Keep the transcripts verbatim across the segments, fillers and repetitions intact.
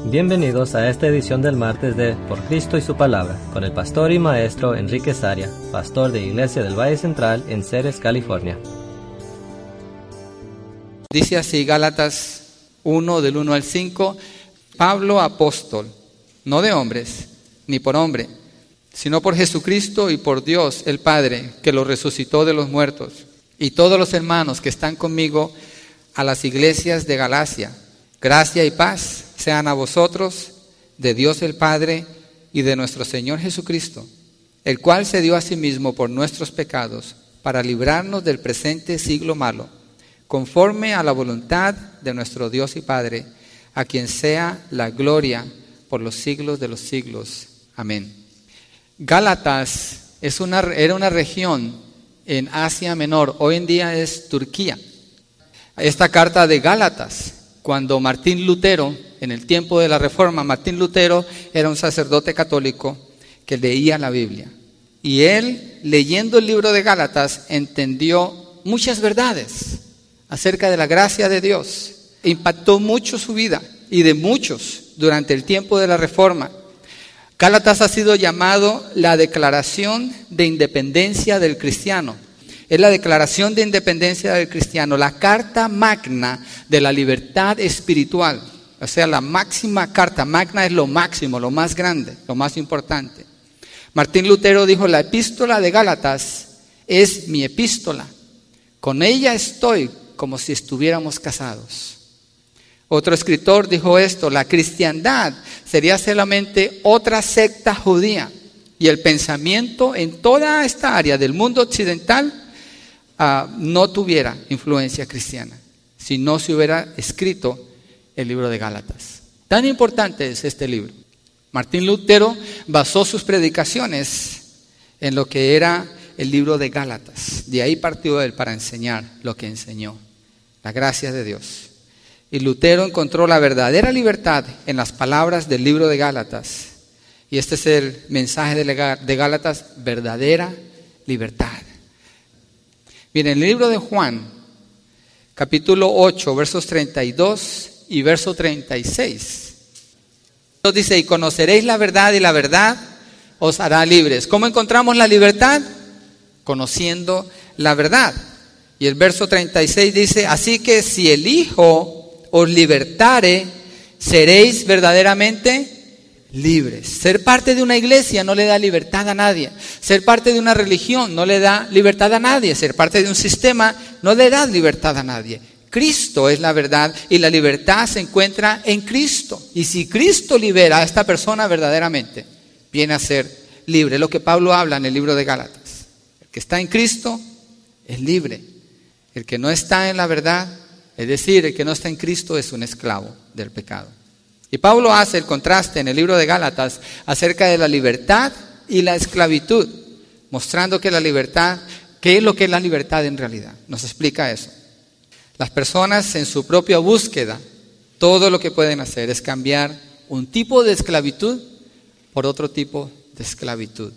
Bienvenidos a esta edición del martes de Por Cristo y su Palabra, con el pastor y maestro Enrique Saria, pastor de Iglesia del Valle Central en Ceres, California. Dice así Gálatas uno, del uno al cinco, Pablo apóstol, no de hombres, ni por hombre, sino por Jesucristo y por Dios el Padre, que lo resucitó de los muertos, y todos los hermanos que están conmigo a las iglesias de Galacia. Gracia y paz sean a vosotros, de Dios el Padre y de nuestro Señor Jesucristo, el cual se dio a sí mismo por nuestros pecados, para librarnos del presente siglo malo, conforme a la voluntad de nuestro Dios y Padre, a quien sea la gloria por los siglos de los siglos. Amén. Gálatas es una, era una región en Asia Menor, hoy en día es Turquía. Esta carta de Gálatas, cuando Martín Lutero, en el tiempo de la Reforma, Martín Lutero era un sacerdote católico que leía la Biblia. Y él, leyendo el libro de Gálatas, entendió muchas verdades acerca de la gracia de Dios. Impactó mucho su vida y de muchos durante el tiempo de la Reforma. Gálatas ha sido llamado la declaración de independencia del cristiano. Es la declaración de independencia del cristiano, la carta magna de la libertad espiritual. O sea, la máxima carta magna es lo máximo, lo más grande, lo más importante. Martín Lutero dijo, la epístola de Gálatas es mi epístola. Con ella estoy como si estuviéramos casados. Otro escritor dijo esto, la cristiandad sería solamente otra secta judía. Y el pensamiento en toda esta área del mundo occidental Uh, no tuviera influencia cristiana si no se hubiera escrito el libro de Gálatas. Tan importante es este libro. Martín Lutero basó sus predicaciones en lo que era el libro de Gálatas. De ahí partió él para enseñar lo que enseñó, la gracia de Dios. Y Lutero encontró la verdadera libertad en las palabras del libro de Gálatas. Y este es el mensaje de Gálatas, verdadera libertad. Miren, en el libro de Juan, capítulo ocho, versos treinta y dos y verso treinta y seis. Nos dice, y conoceréis la verdad y la verdad os hará libres. ¿Cómo encontramos la libertad? Conociendo la verdad. Y el verso treinta y seis dice, así que si el Hijo os libertare, seréis verdaderamente libres. Ser parte de una iglesia no le da libertad a nadie. Ser parte de una religión no le da libertad a nadie. Ser parte de un sistema no le da libertad a nadie. Cristo es la verdad y la libertad se encuentra en Cristo. Y si Cristo libera a esta persona verdaderamente, viene a ser libre. Es lo que Pablo habla en el libro de Gálatas. El que está en Cristo es libre. El que no está en la verdad, es decir, el que no está en Cristo es un esclavo del pecado. Y Pablo hace el contraste en el libro de Gálatas acerca de la libertad y la esclavitud, mostrando que la libertad, ¿qué es lo que es la libertad en realidad? Nos explica eso. Las personas en su propia búsqueda, todo lo que pueden hacer es cambiar un tipo de esclavitud por otro tipo de esclavitud.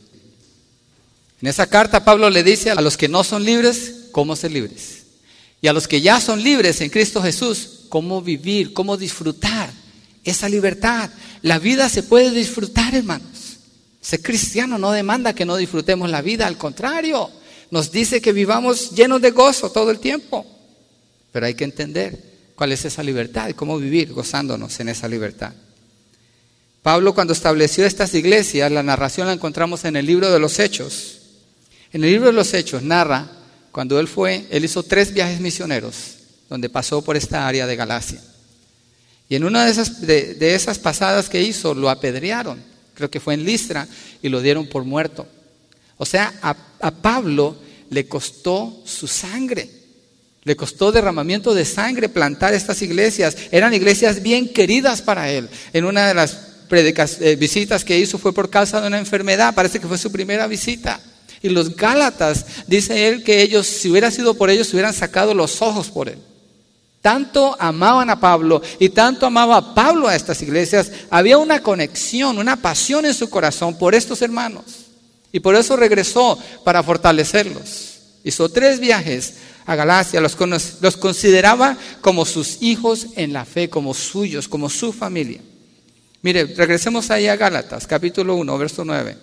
En esa carta Pablo le dice a los que no son libres, cómo ser libres. Y a los que ya son libres en Cristo Jesús, cómo vivir, cómo disfrutar esa libertad. La vida se puede disfrutar, hermanos. Ser cristiano no demanda que no disfrutemos la vida, al contrario, nos dice que vivamos llenos de gozo todo el tiempo. Pero hay que entender cuál es esa libertad y cómo vivir gozándonos en esa libertad. Pablo, cuando estableció estas iglesias, la narración la encontramos en el libro de los Hechos. En el libro de los Hechos narra cuando él fue, él hizo tres viajes misioneros donde pasó por esta área de Galacia. Y en una de esas, de, de esas pasadas que hizo, lo apedrearon. Creo que fue en Listra y lo dieron por muerto. O sea, a, a Pablo le costó su sangre. Le costó derramamiento de sangre plantar estas iglesias. Eran iglesias bien queridas para él. En una de las predicas, eh, visitas que hizo fue por causa de una enfermedad. Parece que fue su primera visita. Y los Gálatas, dice él que ellos, si hubiera sido por ellos, se hubieran sacado los ojos por él. Tanto amaban a Pablo y tanto amaba a Pablo a estas iglesias, había una conexión, una pasión en su corazón por estos hermanos. Y por eso regresó para fortalecerlos. Hizo tres viajes a Galacia, los, los consideraba como sus hijos en la fe, como suyos, como su familia. Mire, regresemos ahí a Gálatas, capítulo uno, verso nueve.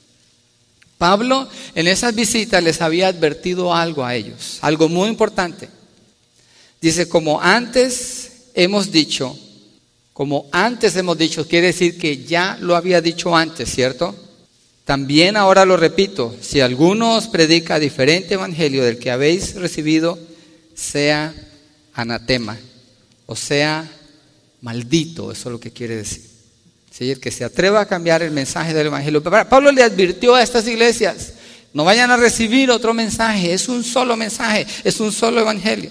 Pablo en esas visitas les había advertido algo a ellos, algo muy importante. Dice, como antes hemos dicho, como antes hemos dicho, quiere decir que ya lo había dicho antes, ¿cierto? También ahora lo repito, si alguno os predica diferente evangelio del que habéis recibido, sea anatema, o sea maldito, eso es lo que quiere decir. ¿Sí? El que se atreva a cambiar el mensaje del evangelio. Pablo le advirtió a estas iglesias, no vayan a recibir otro mensaje, es un solo mensaje, es un solo evangelio.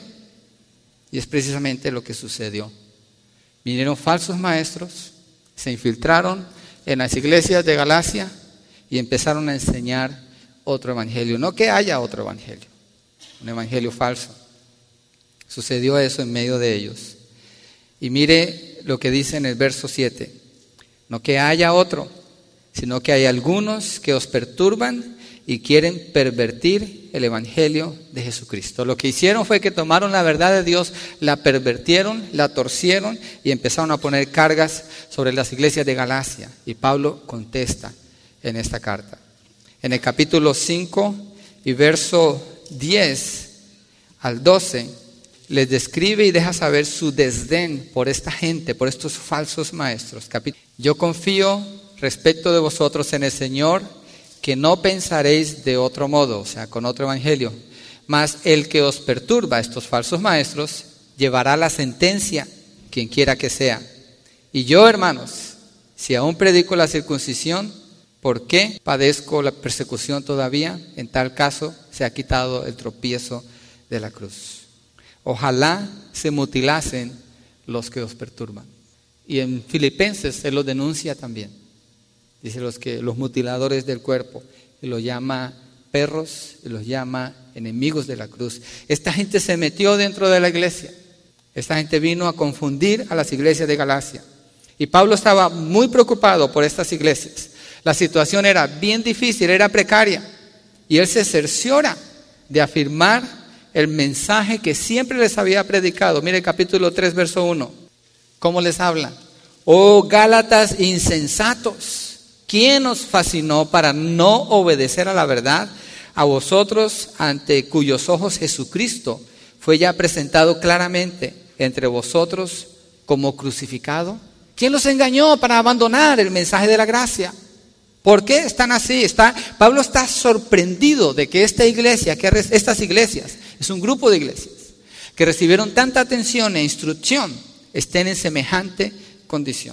Y es precisamente lo que sucedió. Vinieron falsos maestros, se infiltraron en las iglesias de Galacia y empezaron a enseñar otro evangelio. No que haya otro evangelio, un evangelio falso. Sucedió eso en medio de ellos. Y mire lo que dice en el verso siete. No que haya otro, sino que hay algunos que os perturban y quieren pervertir el evangelio de Jesucristo. Lo que hicieron fue que tomaron la verdad de Dios, la pervertieron, la torcieron y empezaron a poner cargas sobre las iglesias de Galacia. Y Pablo contesta en esta carta. En el capítulo cinco y verso diez al doce, les describe y deja saber su desdén por esta gente, por estos falsos maestros. Yo confío respecto de vosotros en el Señor, que no pensaréis de otro modo, o sea, con otro evangelio. Mas el que os perturba, estos falsos maestros, llevará la sentencia, quien quiera que sea. Y yo, hermanos, si aún predico la circuncisión, ¿por qué padezco la persecución todavía? En tal caso, se ha quitado el tropiezo de la cruz. Ojalá se mutilasen los que os perturban. Y en Filipenses se lo denuncia también. Dice los que los mutiladores del cuerpo, y los llama perros, y los llama enemigos de la cruz. Esta gente se metió dentro de la iglesia. Esta gente vino a confundir a las iglesias de Galacia. Y Pablo estaba muy preocupado por estas iglesias. La situación era bien difícil, era precaria. Y él se cerciora de afirmar el mensaje que siempre les había predicado. Mire el capítulo tres, verso uno. ¿Cómo les habla? Oh Gálatas insensatos, ¿quién os fascinó para no obedecer a la verdad? A vosotros, ante cuyos ojos Jesucristo fue ya presentado claramente entre vosotros como crucificado. ¿Quién los engañó para abandonar el mensaje de la gracia? ¿Por qué están así? Está, Pablo está sorprendido de que esta iglesia, que estas iglesias, es un grupo de iglesias que recibieron tanta atención e instrucción, estén en semejante condición.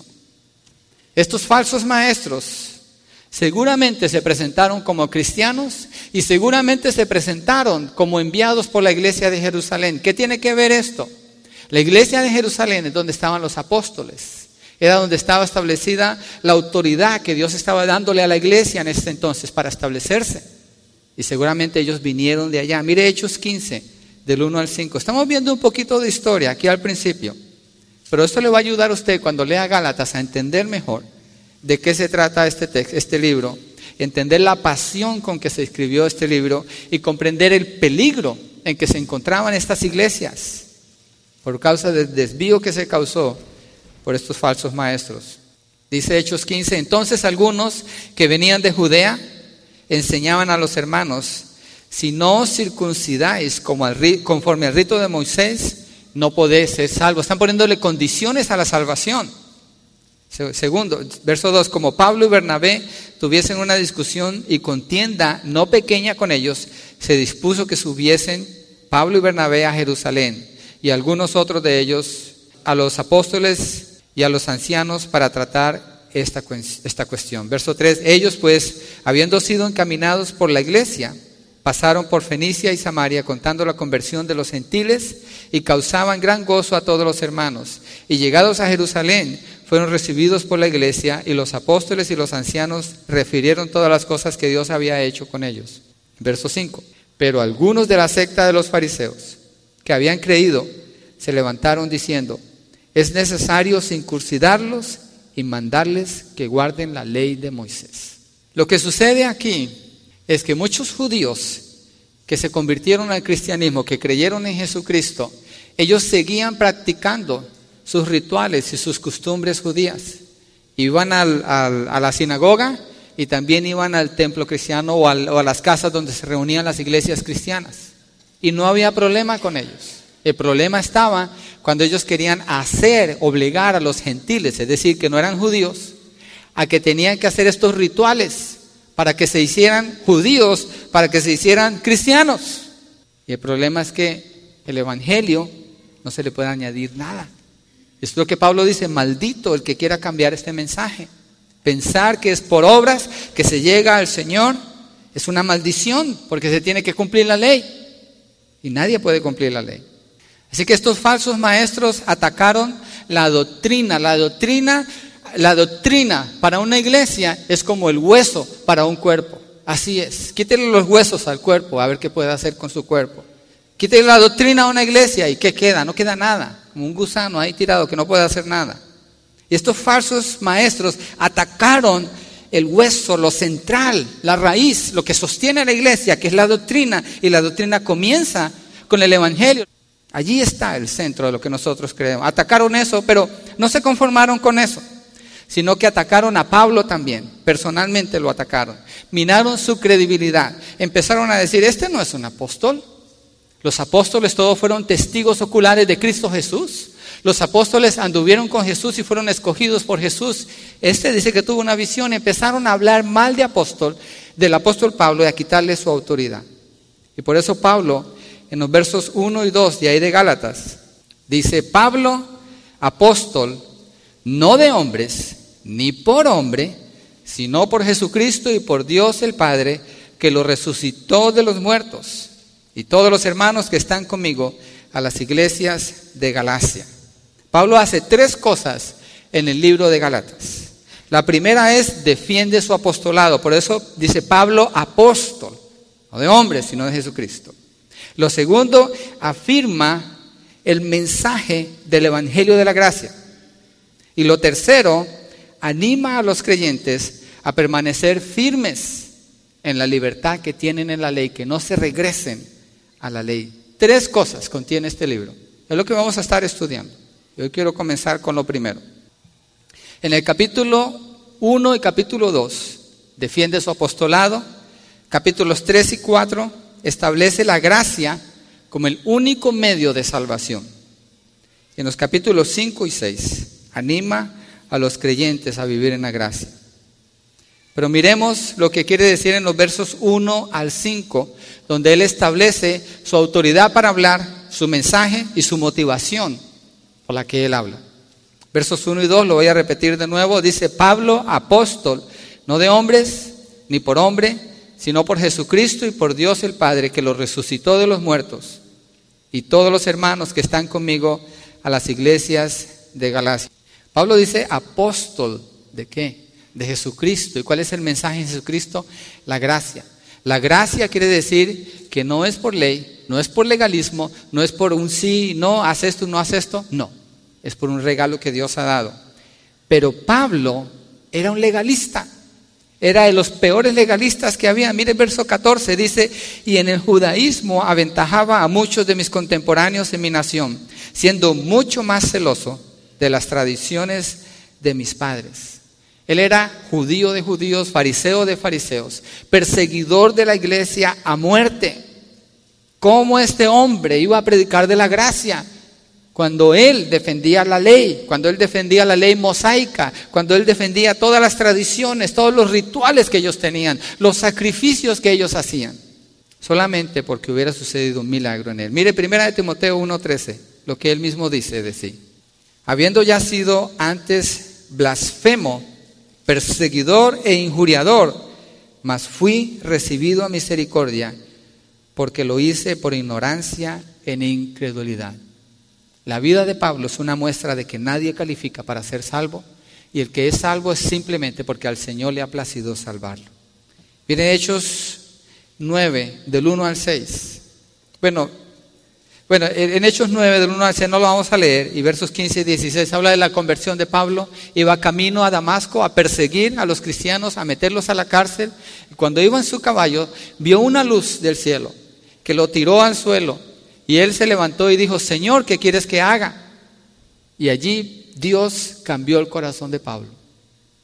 Estos falsos maestros seguramente se presentaron como cristianos y seguramente se presentaron como enviados por la iglesia de Jerusalén. ¿Qué tiene que ver esto? La iglesia de Jerusalén es donde estaban los apóstoles. Era donde estaba establecida la autoridad que Dios estaba dándole a la iglesia en ese entonces para establecerse. Y seguramente ellos vinieron de allá. Mire Hechos quince, del uno al cinco. Estamos viendo un poquito de historia aquí al principio. Pero esto le va a ayudar a usted cuando lea Gálatas a entender mejor de qué se trata este texto, este libro. Entender la pasión con que se escribió este libro y comprender el peligro en que se encontraban estas iglesias por causa del desvío que se causó por estos falsos maestros. Dice Hechos quince, entonces algunos que venían de Judea enseñaban a los hermanos, si no os circuncidáis como al, conforme al rito de Moisés, no podéis ser salvos. Están poniéndole condiciones a la salvación. Segundo, verso dos, como Pablo y Bernabé tuviesen una discusión y contienda no pequeña con ellos, se dispuso que subiesen Pablo y Bernabé a Jerusalén y algunos otros de ellos a los apóstoles y a los ancianos para tratar esta, esta cuestión. Verso tres, ellos pues, habiendo sido encaminados por la iglesia, pasaron por Fenicia y Samaria contando la conversión de los gentiles y causaban gran gozo a todos los hermanos. Y llegados a Jerusalén, fueron recibidos por la iglesia y los apóstoles y los ancianos refirieron todas las cosas que Dios había hecho con ellos. Verso cinco, pero algunos de la secta de los fariseos que habían creído se levantaron diciendo, es necesario circuncidarlos y mandarles que guarden la ley de Moisés. Lo que sucede aquí es que muchos judíos que se convirtieron al cristianismo, que creyeron en Jesucristo, ellos seguían practicando sus rituales y sus costumbres judías. Iban al, al, a la sinagoga y también iban al templo cristiano o, al, o a las casas donde se reunían las iglesias cristianas. Y no había problema con ellos. El problema estaba cuando ellos querían hacer, obligar a los gentiles, es decir, que no eran judíos, a que tenían que hacer estos rituales para que se hicieran judíos, para que se hicieran cristianos. Y el problema es que el evangelio no se le puede añadir nada. Es lo que Pablo dice: maldito el que quiera cambiar este mensaje. Pensar que es por obras que se llega al Señor es una maldición, porque se tiene que cumplir la ley. Y nadie puede cumplir la ley. Así que estos falsos maestros atacaron la doctrina. La doctrina, la doctrina para una iglesia es como el hueso para un cuerpo. Así es. Quítele los huesos al cuerpo, a ver qué puede hacer con su cuerpo. Quítele la doctrina a una iglesia y ¿qué queda? No queda nada. Como un gusano ahí tirado que no puede hacer nada. Y estos falsos maestros atacaron el hueso, lo central, la raíz, lo que sostiene a la iglesia, que es la doctrina. Y la doctrina comienza con el evangelio. Allí está el centro de lo que nosotros creemos. Atacaron eso, pero no se conformaron con eso, sino que atacaron a Pablo también. Personalmente lo atacaron. Minaron su credibilidad. Empezaron a decir: este no es un apóstol. Los apóstoles todos fueron testigos oculares de Cristo Jesús. Los apóstoles anduvieron con Jesús y fueron escogidos por Jesús. Este dice que tuvo una visión. Empezaron a hablar mal de apóstol, del apóstol Pablo, y a quitarle su autoridad. Y por eso Pablo, en los versos uno y dos de ahí de Gálatas, dice: Pablo, apóstol, no de hombres, ni por hombre, sino por Jesucristo y por Dios el Padre, que lo resucitó de los muertos, y todos los hermanos que están conmigo a las iglesias de Galacia. Pablo hace tres cosas en el libro de Gálatas. La primera es: defiende su apostolado. Por eso dice Pablo, apóstol, no de hombres, sino de Jesucristo. Lo segundo, afirma el mensaje del evangelio de la gracia. Y lo tercero, anima a los creyentes a permanecer firmes en la libertad que tienen en la ley, que no se regresen a la ley. Tres cosas contiene este libro. Es lo que vamos a estar estudiando. Yo quiero comenzar con lo primero. En el capítulo uno y capítulo dos defiende su apostolado. Capítulos tres y cuatro establece la gracia como el único medio de salvación. En los capítulos cinco y seis anima a los creyentes a vivir en la gracia. Pero miremos lo que quiere decir en los versos uno al cinco, donde él establece su autoridad para hablar, su mensaje y su motivación por la que él habla. Versos uno y dos, lo voy a repetir de nuevo, dice: Pablo, apóstol, no de hombres, ni por hombre, sino por Jesucristo y por Dios el Padre, que lo resucitó de los muertos, y todos los hermanos que están conmigo a las iglesias de Galacia. Pablo dice apóstol, ¿de qué? De Jesucristo. ¿Y cuál es el mensaje de Jesucristo? La gracia. La gracia quiere decir que no es por ley, no es por legalismo, no es por un sí, no, haz esto, no haz esto. No, es por un regalo que Dios ha dado. Pero Pablo era un legalista. Era de los peores legalistas que había. Mire el verso catorce, dice: y en el judaísmo aventajaba a muchos de mis contemporáneos en mi nación, siendo mucho más celoso de las tradiciones de mis padres. Él era judío de judíos, fariseo de fariseos, perseguidor de la iglesia a muerte. ¿Cómo este hombre iba a predicar de la gracia cuando él defendía la ley, cuando él defendía la ley mosaica, cuando él defendía todas las tradiciones, todos los rituales que ellos tenían, los sacrificios que ellos hacían? Solamente porque hubiera sucedido un milagro en él. Mire primera de Timoteo uno trece, lo que él mismo dice de sí: habiendo ya sido antes blasfemo, perseguidor e injuriador, mas fui recibido a misericordia, porque lo hice por ignorancia en incredulidad. La vida de Pablo es una muestra de que nadie califica para ser salvo, y el que es salvo es simplemente porque al Señor le ha placido salvarlo. Miren Hechos nueve, del uno al seis. Bueno, bueno, en Hechos nueve, del uno al seis no lo vamos a leer, y versos quince y dieciséis habla de la conversión de Pablo. Iba camino a Damasco a perseguir a los cristianos, a meterlos a la cárcel. Y cuando iba en su caballo, vio una luz del cielo que lo tiró al suelo, y él se levantó y dijo: Señor, ¿qué quieres que haga? Y allí Dios cambió el corazón de Pablo.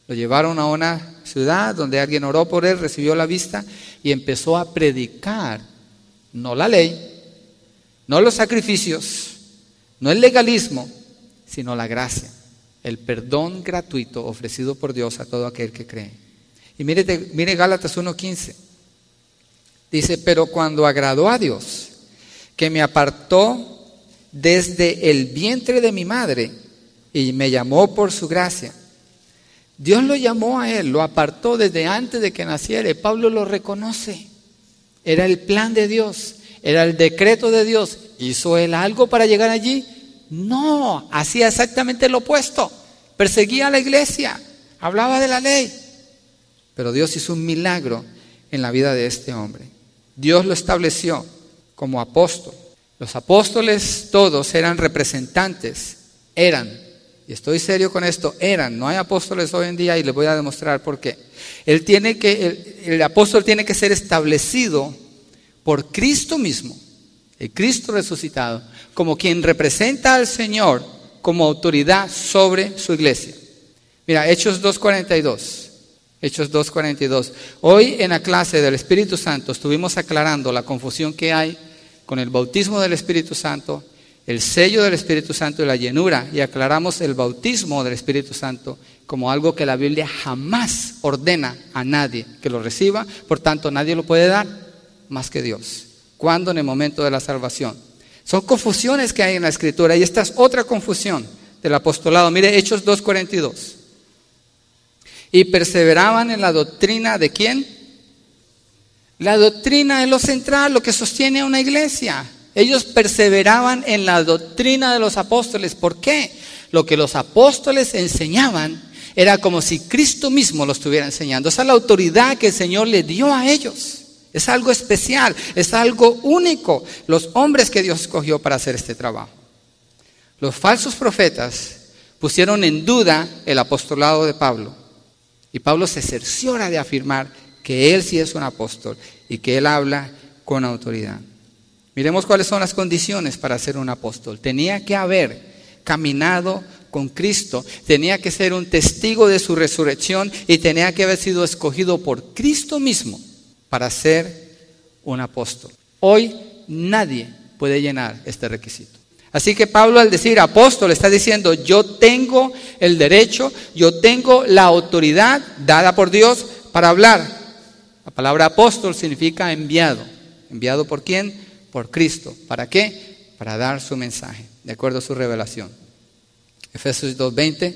Lo llevaron a una ciudad donde alguien oró por él, recibió la vista y empezó a predicar, no la ley, no los sacrificios, no el legalismo, sino la gracia, el perdón gratuito ofrecido por Dios a todo aquel que cree. Y mire, mire Gálatas uno quince. Dice, pero cuando agradó a Dios, que me apartó desde el vientre de mi madre y me llamó por su gracia. Dios lo llamó a él, lo apartó desde antes de que naciera. Pablo lo reconoce. Era el plan de Dios, era el decreto de Dios. ¿Hizo él algo para llegar allí? No, hacía exactamente lo opuesto. Perseguía a la iglesia, hablaba de la ley. Pero Dios hizo un milagro en la vida de este hombre. Dios lo estableció como apóstol. Los apóstoles todos eran representantes, eran, y estoy serio con esto, eran, no hay apóstoles hoy en día y les voy a demostrar por qué. Él tiene que, el, el apóstol tiene que ser establecido por Cristo mismo, el Cristo resucitado, como quien representa al Señor como autoridad sobre su iglesia. Mira, Hechos dos cuarenta y dos. Hechos dos cuarenta y dos. Hoy en la clase del Espíritu Santo estuvimos aclarando la confusión que hay con el bautismo del Espíritu Santo, el sello del Espíritu Santo y la llenura, y aclaramos el bautismo del Espíritu Santo como algo que la Biblia jamás ordena a nadie que lo reciba, por tanto nadie lo puede dar más que Dios. ¿Cuándo? En el momento de la salvación. Son confusiones que hay en la Escritura y esta es otra confusión del apostolado. Mire Hechos dos cuarenta y dos. Y perseveraban en la doctrina ¿de quién? La doctrina es lo central, lo que sostiene a una iglesia. Ellos perseveraban en la doctrina de los apóstoles. ¿Por qué? Lo que los apóstoles enseñaban era como si Cristo mismo lo estuviera enseñando. Esa es la autoridad que el Señor le dio a ellos. Es algo especial, es algo único. Los hombres que Dios escogió para hacer este trabajo. Los falsos profetas pusieron en duda el apostolado de Pablo. Y Pablo se cerciora de afirmar que él sí es un apóstol y que él habla con autoridad. Miremos cuáles son las condiciones para ser un apóstol. Tenía que haber caminado con Cristo, tenía que ser un testigo de su resurrección y tenía que haber sido escogido por Cristo mismo para ser un apóstol. Hoy nadie puede llenar este requisito. Así que Pablo, al decir apóstol, está diciendo, yo tengo el derecho, yo tengo la autoridad dada por Dios para hablar. La palabra apóstol significa enviado. ¿Enviado por quién? Por Cristo. ¿Para qué? Para dar su mensaje, de acuerdo a su revelación. Efesios dos veinte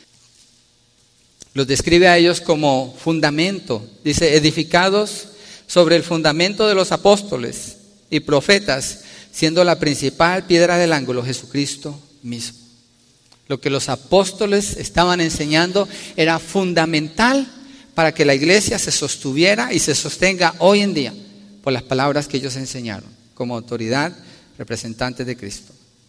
los describe a ellos como fundamento. Dice, edificados sobre el fundamento de los apóstoles y profetas, siendo la principal piedra del ángulo Jesucristo mismo. Lo que los apóstoles estaban enseñando era fundamental para que la iglesia se sostuviera y se sostenga hoy en día por las palabras que ellos enseñaron como autoridad representantes de Cristo.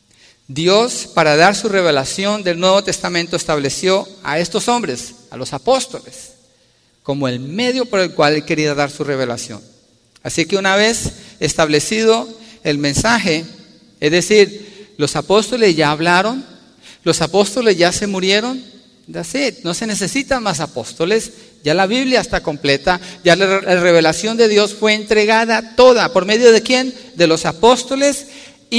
Dios, para dar su revelación del Nuevo Testamento, estableció a estos hombres, a los apóstoles, como el medio por el cual Él quería dar su revelación. Así que una vez establecido el mensaje, es decir, los apóstoles ya hablaron, los apóstoles ya se murieron, that's it. No se necesitan más apóstoles, ya la Biblia está completa, ya la, la revelación de Dios fue entregada toda, ¿por medio de quién? De los apóstoles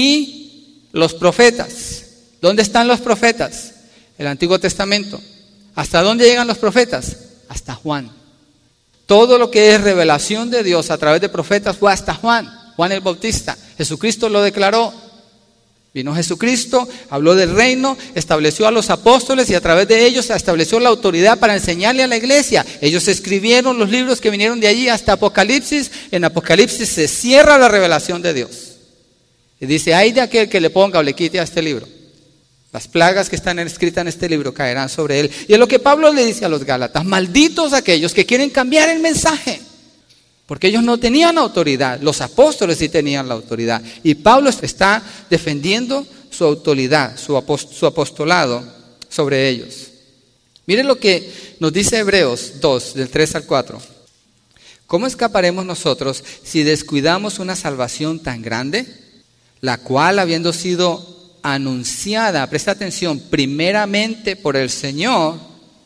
y los profetas. ¿Dónde están los profetas? El Antiguo Testamento. ¿Hasta dónde llegan los profetas? Hasta Juan. Todo lo que es revelación de Dios a través de profetas fue hasta Juan. Juan el Bautista, Jesucristo lo declaró. Vino Jesucristo, habló del reino, estableció a los apóstoles y a través de ellos estableció la autoridad para enseñarle a la iglesia. Ellos escribieron los libros que vinieron de allí hasta Apocalipsis. En Apocalipsis se cierra la revelación de Dios. Y dice, ay de aquel que le ponga o le quite a este libro. Las plagas que están escritas en este libro caerán sobre él. Y es lo que Pablo le dice a los Gálatas, malditos aquellos que quieren cambiar el mensaje. Porque ellos no tenían autoridad, los apóstoles sí tenían la autoridad. Y Pablo está defendiendo su autoridad, su, apost- su apostolado sobre ellos. Miren lo que nos dice Hebreos dos, del tres al cuatro. ¿Cómo escaparemos nosotros si descuidamos una salvación tan grande? La cual, habiendo sido anunciada, presta atención, primeramente por el Señor,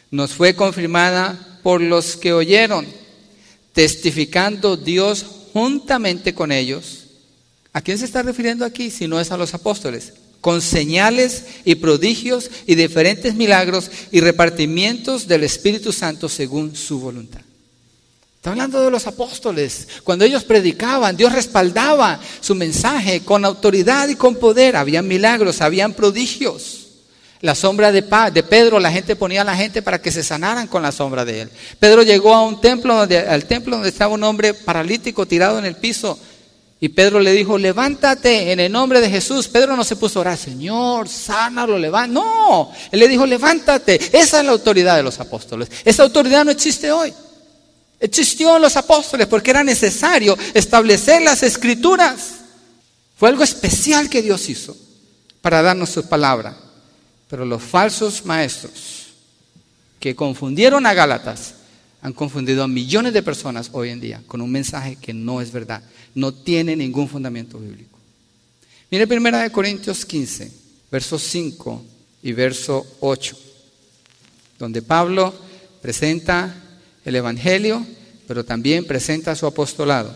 nos fue confirmada por los que oyeron, testificando Dios juntamente con ellos. ¿A quién se está refiriendo aquí si no es a los apóstoles? Con señales y prodigios y diferentes milagros y repartimientos del Espíritu Santo según su voluntad. Está hablando de los apóstoles. Cuando ellos predicaban, Dios respaldaba su mensaje con autoridad y con poder. Habían milagros, habían prodigios. La sombra de, pa, de Pedro, la gente ponía a la gente para que se sanaran con la sombra de él. Pedro llegó a un templo, donde, al templo donde estaba un hombre paralítico tirado en el piso. Y Pedro le dijo, levántate en el nombre de Jesús. Pedro no se puso a orar, Señor, sánalo, levanta. No, él le dijo, levántate. Esa es la autoridad de los apóstoles. Esa autoridad no existe hoy. Existió en los apóstoles porque era necesario establecer las escrituras. Fue algo especial que Dios hizo para darnos su palabra. Pero los falsos maestros que confundieron a Gálatas han confundido a millones de personas hoy en día con un mensaje que no es verdad. No tiene ningún fundamento bíblico. Mire primera de Corintios quince, versos cinco y verso ocho, donde Pablo presenta el Evangelio, pero también presenta su apostolado.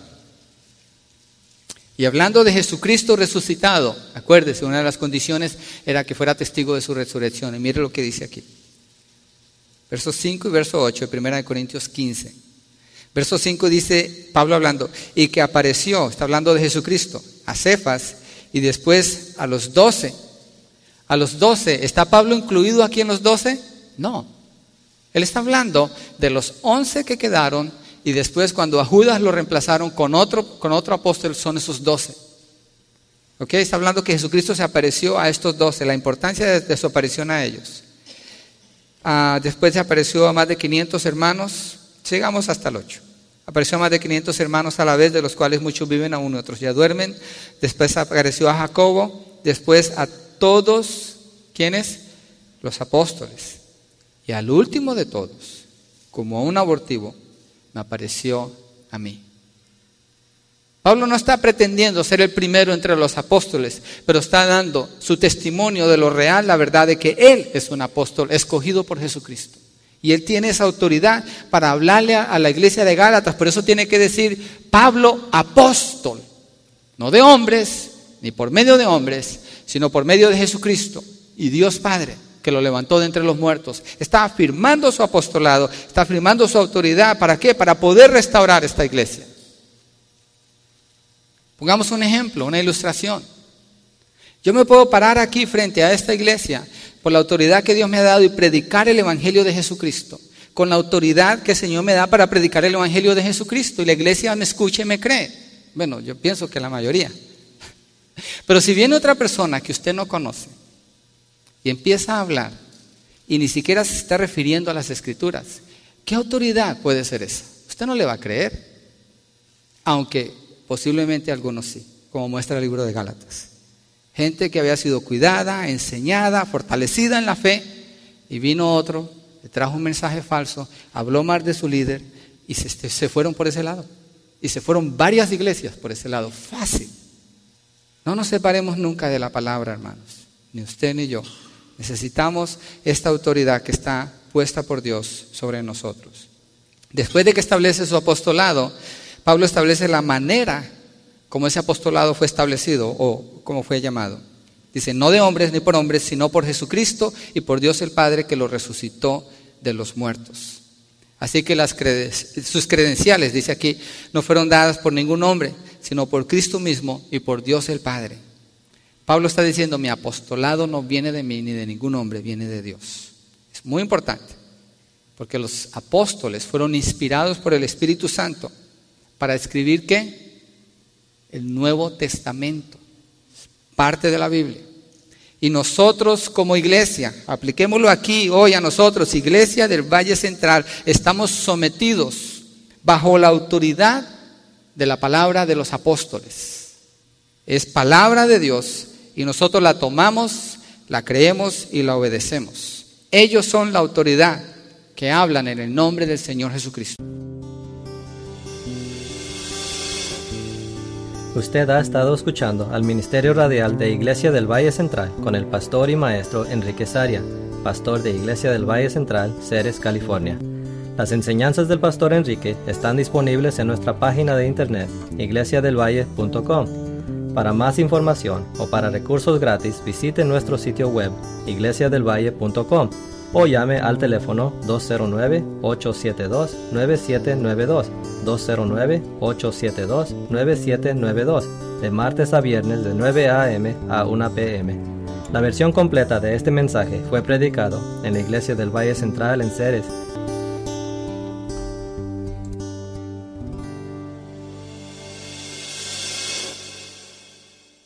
Y hablando de Jesucristo resucitado, acuérdese, una de las condiciones era que fuera testigo de su resurrección. Y mire lo que dice aquí. Versos cinco y verso ocho de primera de Corintios quince. Verso cinco dice, Pablo hablando, y que apareció, está hablando de Jesucristo, a Cefas y después a los doce. A los doce, ¿está Pablo incluido aquí en los doce? No. Él está hablando de los once que quedaron y después cuando a Judas lo reemplazaron con otro, con otro apóstol son esos doce. ¿Ok? Está hablando que Jesucristo se apareció a estos doce, la importancia de, de su aparición a ellos. Ah, después se apareció a más de quinientos hermanos, llegamos hasta el ocho. Apareció a más de quinientos hermanos a la vez, de los cuales muchos viven aún, otros ya duermen. Después apareció a Jacobo, después a todos, ¿quiénes? Los apóstoles. Y al último de todos, como un abortivo, me apareció a mí. Pablo no está pretendiendo ser el primero entre los apóstoles, pero está dando su testimonio de lo real, la verdad de que él es un apóstol escogido por Jesucristo. Y él tiene esa autoridad para hablarle a la iglesia de Gálatas. Por eso tiene que decir Pablo apóstol, no de hombres, ni por medio de hombres, sino por medio de Jesucristo y Dios Padre, que lo levantó de entre los muertos. Está afirmando su apostolado, está afirmando su autoridad. ¿Para qué? Para poder restaurar esta iglesia. Pongamos un ejemplo, una ilustración. Yo me puedo parar aquí frente a esta iglesia por la autoridad que Dios me ha dado y predicar el Evangelio de Jesucristo, con la autoridad que el Señor me da para predicar el Evangelio de Jesucristo, y la iglesia me escucha y me cree. Bueno, yo pienso que la mayoría. Pero si viene otra persona que usted no conoce y empieza a hablar y ni siquiera se está refiriendo a las Escrituras, ¿qué autoridad puede ser esa? Usted no le va a creer, aunque posiblemente algunos sí, como muestra el libro de Gálatas. Gente que había sido cuidada, enseñada, fortalecida en la fe, y vino otro, le trajo un mensaje falso, habló mal de su líder y se, se fueron por ese lado. Y se fueron varias iglesias por ese lado. Fácil. No nos separemos nunca de la palabra, hermanos, ni usted ni yo. Necesitamos esta autoridad que está puesta por Dios sobre nosotros. Después de que establece su apostolado, Pablo establece la manera como ese apostolado fue establecido o como fue llamado. Dice, no de hombres ni por hombres, sino por Jesucristo y por Dios el Padre que lo resucitó de los muertos. Así que las creden- sus credenciales, dice aquí, no fueron dadas por ningún hombre, sino por Cristo mismo y por Dios el Padre. Pablo está diciendo, mi apostolado no viene de mí ni de ningún hombre, viene de Dios. Es muy importante, porque los apóstoles fueron inspirados por el Espíritu Santo para escribir ¿qué? El Nuevo Testamento, parte de la Biblia. Y nosotros como iglesia, apliquémoslo aquí hoy a nosotros, iglesia del Valle Central, estamos sometidos bajo la autoridad de la palabra de los apóstoles. Es palabra de Dios y nosotros la tomamos, la creemos y la obedecemos. Ellos son la autoridad que hablan en el nombre del Señor Jesucristo. Usted ha estado escuchando al Ministerio Radial de Iglesia del Valle Central con el pastor y maestro Enrique Saria. pastor de Iglesia del Valle Central, Ceres, California. Las enseñanzas del pastor Enrique están disponibles en nuestra página de internet, iglesia del valle punto com. Para más información o para recursos gratis, visite nuestro sitio web, iglesia del valle punto com, o llame al teléfono dos cero nueve, ocho siete dos, nueve siete nueve dos, dos cero nueve, ocho siete dos, nueve siete nueve dos, de martes a viernes de nueve a eme a una pe eme. La versión completa de este mensaje fue predicado en la Iglesia del Valle Central en Ceres